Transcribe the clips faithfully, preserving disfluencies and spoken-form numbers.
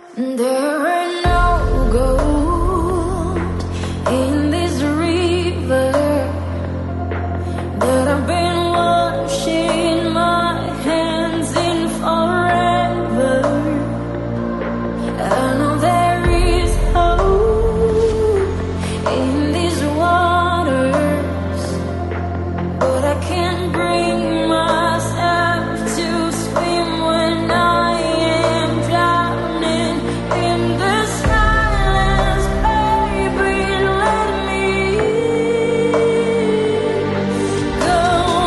There ain't no gold in this river that I've been washing my hands in forever. I know there is hope in these waters, but I can't bring myself to swim when I am drowning in the silence. Baby, let me go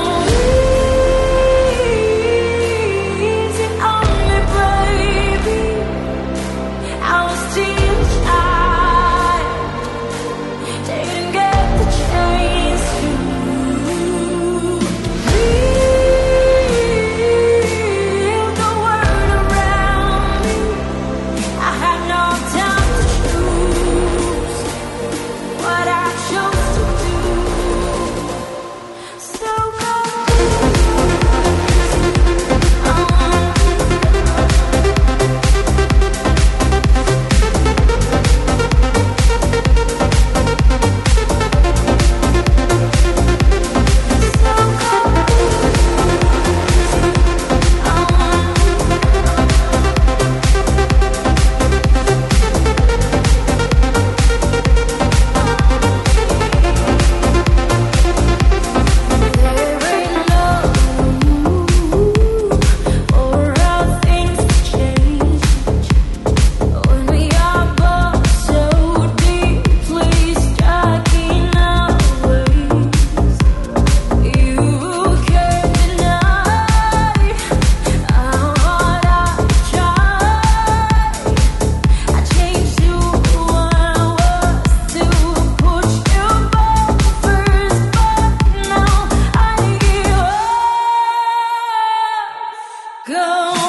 easy on me, baby. I was still a child, didn't get the chance to feel the world around me. I had no time to choose what I chose to do. So go go.